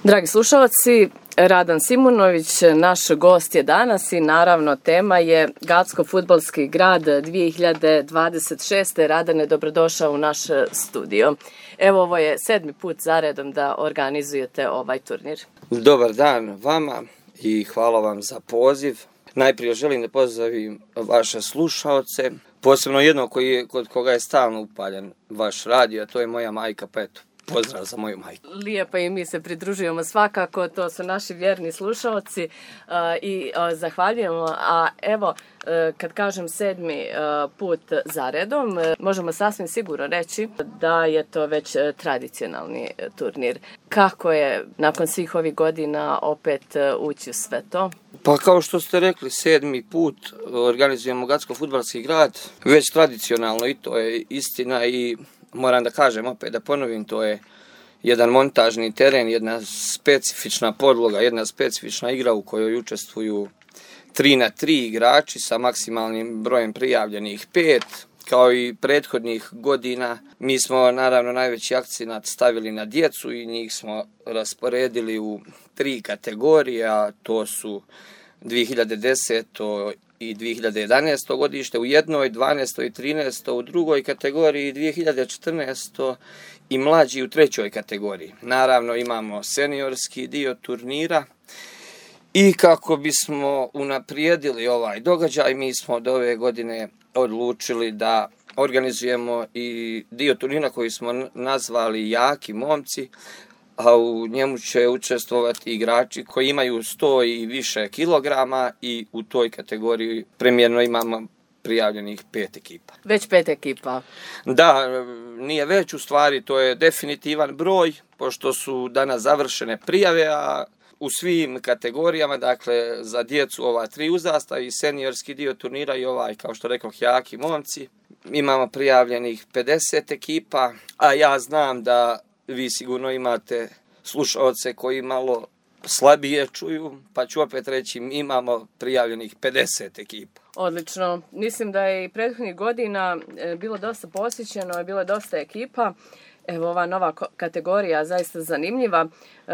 Dragi slušalci, Radan Simunović, naš gost je danas i naravno tema je Gacko-fudbalski grad 2026. Radane, dobrodošao u naš studio. Evo, ovo je 7. put zaredom da organizujete ovaj turnir. Dobar dan vama i hvala vam za poziv. Najprije želim da pozdravim vaše slušaoce, posebno jednog kod koga je stalno upaljen vaš radio, a to je moja majka, pa eto, pozdrav za moju majku. Lijepo, i mi se pridružujemo svakako, to su naši vjerni slušaoci i zahvaljujemo. A evo, kad kažem 7. put zaredom, možemo sasvim sigurno reći da je to već tradicionalni turnir. Kako je nakon svih ovih godina opet ući u sve to? Pa kao što ste rekli, 7. put organizujemo Gacko-fudbalski grad, već tradicionalno, i to je istina, i moram da kažem opet, da ponovim, to je jedan montažni teren, jedna specifična podloga, jedna specifična igra u kojoj učestvuju 3-3 igrači sa maksimalnim brojem prijavljenih 5. Kao i prethodnih godina, mi smo naravno najveći akcenat stavili na djecu i njih smo rasporedili u 3 kategorije, a to su 2010. i 2011. godište u jednoj, 12. i 13. u drugoj kategoriji, 2014. i mlađi u trećoj kategoriji. Naravno imamo seniorski dio turnira i kako bismo unaprijedili ovaj događaj, mi smo od ove godine odlučili da organizujemo i dio turnira koji smo nazvali Jaki momci, a u njemu će učestvovati igrači koji imaju 100 i više kilograma i u toj kategoriji premjerno imamo prijavljenih 5 ekipa. Već 5 ekipa. Da, nije već, u stvari to je definitivan broj, pošto su danas završene prijave, a u svim kategorijama, dakle za djecu ova 3 uzrasta i seniorski dio turnira i ovaj, kao što rekoh, Jaki momci, imamo prijavljenih 50 ekipa, a ja znam da vi sigurno imate slušaoce koji malo slabije čuju, pa ću opet reći, imamo prijavljenih 50 ekipa. Odlično. Mislim da je i prethodnih godina bilo dosta posjećeno, je bilo dosta ekipa. Evo, ova nova kategorija zaista zanimljiva.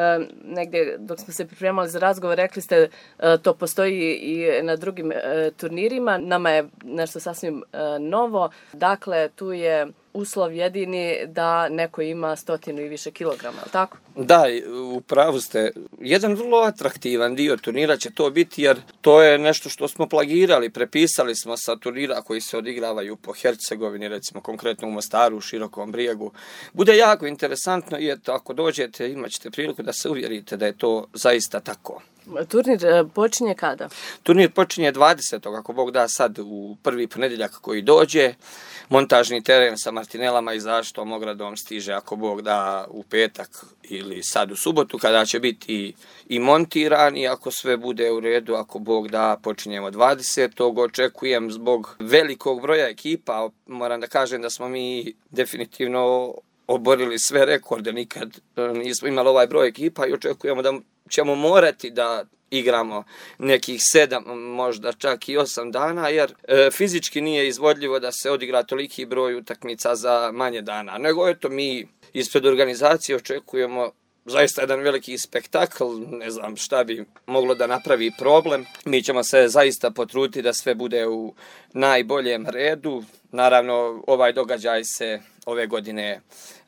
Negdje dok smo se pripremali za razgovor, rekli ste to postoji i na drugim turnirima. Nama je nešto sasvim novo. Dakle, tu je uslov jedini da neko ima 100 i više kilograma, ali tako? Da, u pravu ste. Jedan vrlo atraktivan dio turnira će to biti, jer to je nešto što smo plagirali, prepisali smo sa turnira koji se odigravaju po Hercegovini, recimo konkretno u Mostaru, u Širokom Brijegu. Bude jako interesantno i eto, ako dođete imat ćete priliku da se uvjerite da je to zaista tako. Turnir počinje kada? Turnir počinje 20. ako Bog da, sad u prvi ponedjeljak koji dođe. Montažni teren sa martinelama i zaštitom ogradom stiže ako Bog da u petak ili sad u subotu, kada će biti i montiran, i ako sve bude u redu, ako Bog da, počinjemo 20. Očekujem zbog velikog broja ekipa, moram da kažem da smo mi definitivno oborili sve rekorde, nikad nismo imali ovaj broj ekipa i očekujemo da ćemo morati da igramo nekih 7, možda čak i 8 dana, jer fizički nije izvodljivo da se odigra toliki broj utakmica za manje dana. Nego eto, mi ispred organizacije očekujemo zaista jedan veliki spektakl, ne znam šta bi moglo da napravi problem. Mi ćemo se zaista potruditi da sve bude u najboljem redu. Naravno, ovaj događaj se ove godine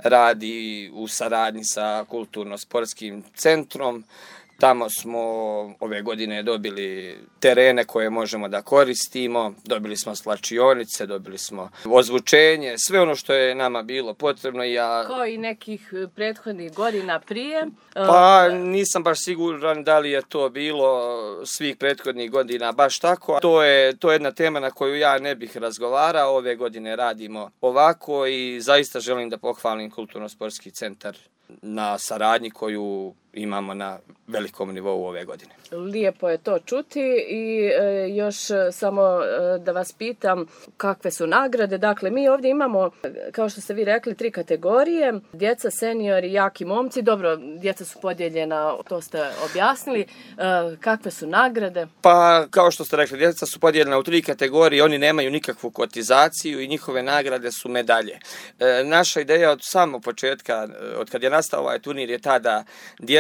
radi u saradnji sa Kulturno-sportskim centrom. Tamo smo ove godine dobili terene koje možemo da koristimo, dobili smo slačionice, dobili smo ozvučenje, sve ono što je nama bilo potrebno. Kao i nekih prethodnih godina prije? Pa nisam baš siguran da li je to bilo svih prethodnih godina baš tako. To je jedna tema na koju ja ne bih razgovarao. Ove godine radimo ovako i zaista želim da pohvalim Kulturno-sportski centar na saradnji koju imamo na velikom nivou ove godine. Lijepo je to čuti i još samo da vas pitam kakve su nagrade. Dakle, mi ovdje imamo, kao što ste vi rekli, 3 kategorije. Djeca, seniori, jaki momci. Dobro, djeca su podijeljena, to ste objasnili. Kakve su nagrade? Pa, kao što ste rekli, djeca su podijeljena u 3 kategorije. Oni nemaju nikakvu kotizaciju i njihove nagrade su medalje. Naša ideja od samog početka, od kad je nastao ovaj turnir, je ta da djeca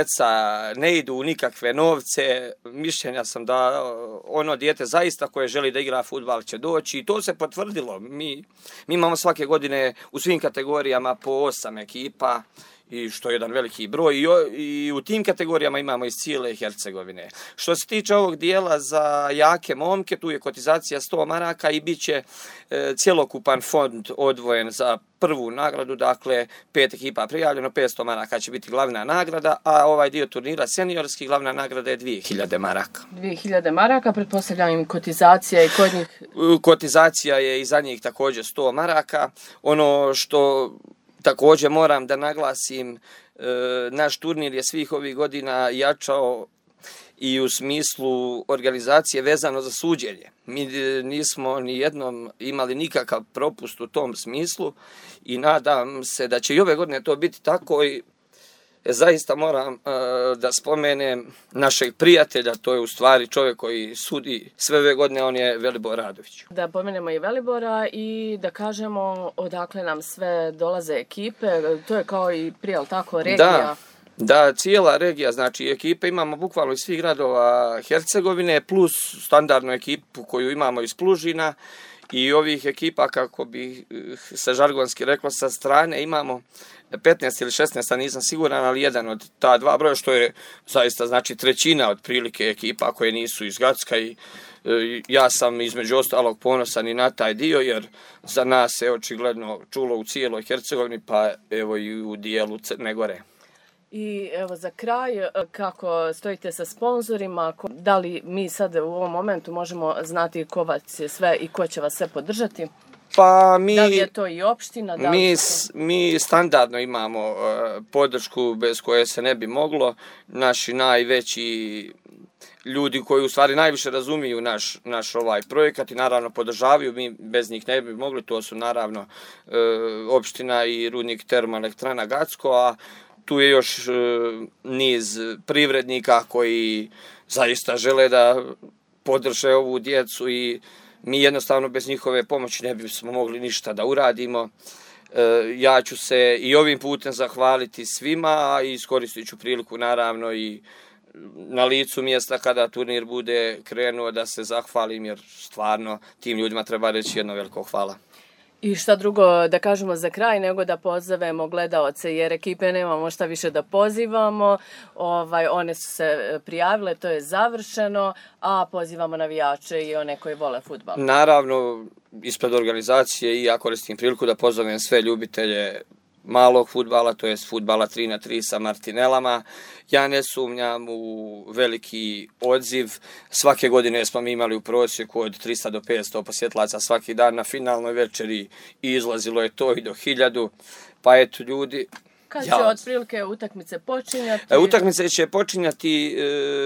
djeca ne idu u nikakve novce. Mišljenja sam da ono dijete zaista koje želi da igra fudbal će doći i to se potvrdilo. Mi imamo svake godine u svim kategorijama po 8 ekipa, i što je jedan veliki broj, i u tim kategorijama imamo iz cijele Hercegovine. Što se tiče ovog dijela za jake momke, tu je kotizacija 100 maraka i bit će cjelokupan fond odvojen za prvu nagradu, dakle 5 ekipa prijavljeno, 500 maraka će biti glavna nagrada, a ovaj dio turnira seniorski glavna nagrada je 2000 maraka. 2000 maraka, pretpostavljam im kotizacija i kod njih? Kotizacija je i za njih također 100 maraka. Ono što također moram da naglasim, naš turnir je svih ovih godina jačao i u smislu organizacije vezano za suđenje. Mi nismo ni jednom imali nikakav propust u tom smislu i nadam se da će i ove godine to biti tako. I zaista moram da spomenem našeg prijatelja, to je u stvari čovjek koji sudi sve ove godine, on je Velibor Radović. Da pomenemo i Velibora i da kažemo odakle nam sve dolaze ekipe, to je kao i prije, ali tako, regija? Da, cijela regija, znači ekipe imamo bukvalno iz svih gradova Hercegovine, plus standardnu ekipu koju imamo iz Plužina, i ovih ekipa, kako bi se žargonski reklo, sa strane imamo 15 ili 16, a nisam siguran, ali jedan od ta dva broja, što je zaista znači trećina otprilike ekipa koje nisu iz Gacka, i ja sam između ostalog ponosan i na taj dio, jer za nas se očigledno čulo u cijeloj Hercegovini, pa evo i u dijelu Crne Gore. I evo za kraj, kako stojite sa sponzorima, da li mi sad u ovom momentu možemo znati ko vas je sve i ko će vas sve podržati? Pa da li je to i opština? Mi standardno imamo podršku bez koje se ne bi moglo. Naši najveći ljudi koji u stvari najviše razumiju naš ovaj projekat i naravno podržavaju, mi bez njih ne bi mogli, to su naravno opština i rudnik Termoelektrana Gacko, a tu je još niz privrednika koji zaista žele da podrže ovu djecu i mi jednostavno bez njihove pomoći ne bismo mogli ništa da uradimo. Ja ću se i ovim putem zahvaliti svima i iskoristit ću priliku naravno i na licu mjesta kada turnir bude krenuo da se zahvalim, jer stvarno tim ljudima treba reći jedno veliko hvala. I šta drugo da kažemo za kraj nego da pozovemo gledaoce, jer ekipe nemamo šta više da pozivamo. One su se prijavile, to je završeno, a pozivamo navijače i one koji vole fudbal. Naravno, ispred organizacije i ja koristim priliku da pozovem sve ljubitelje malog fudbala, to je fudbala 3x3 sa martinelama. Ja ne sumnjam u veliki odziv. Svake godine smo mi imali u prosjeku od 300 do 500 posjetilaca svaki dan. Na finalnoj večeri izlazilo je to i do 1000. Pa eto ljudi... Kad će otprilike utakmice počinjati? Utakmice će počinjati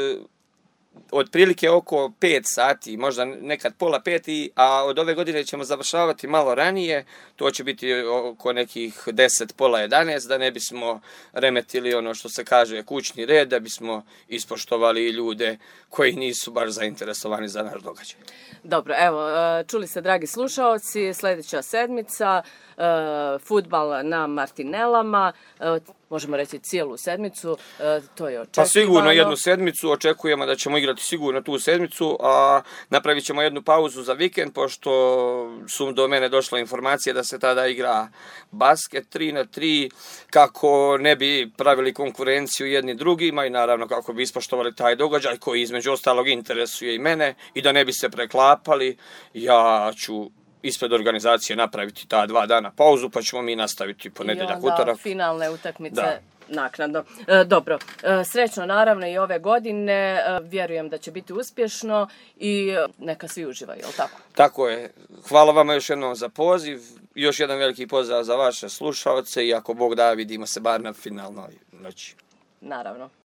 otprilike oko 5 sati, možda nekad pola 5, a od ove godine ćemo završavati malo ranije, to će biti oko nekih 10, pola 11, da ne bismo remetili ono što se kaže kućni red, da bismo ispoštovali ljude koji nisu baš zainteresovani za naš događaj. Dobro, evo, čuli ste dragi slušaoci, sljedeća sedmica, fudbal na martinelama, možemo reći cijelu sedmicu, to je očekivano. Pa sigurno jednu sedmicu, očekujemo da ćemo igrati sigurno tu sedmicu, a napravit ćemo jednu pauzu za vikend, pošto su do mene došle informacije da se tada igra basket 3x3, kako ne bi pravili konkurenciju jedni drugima i naravno kako bi ispoštovali taj događaj koji između ostalog interesuje i mene i da ne bi se preklapali. Ja ću ispred organizacije napraviti ta 2 dana pauzu, pa ćemo mi nastaviti ponedjeljak, utorak. I onda finalne utakmice naknadno. Dobro, srećno naravno i ove godine, vjerujem da će biti uspješno i neka svi uživaju, je li tako? Tako je. Hvala vama još jednom za poziv, još jedan veliki pozdrav za vaše slušaoce i ako Bog da vidimo se bar na finalnoj noći. Naravno.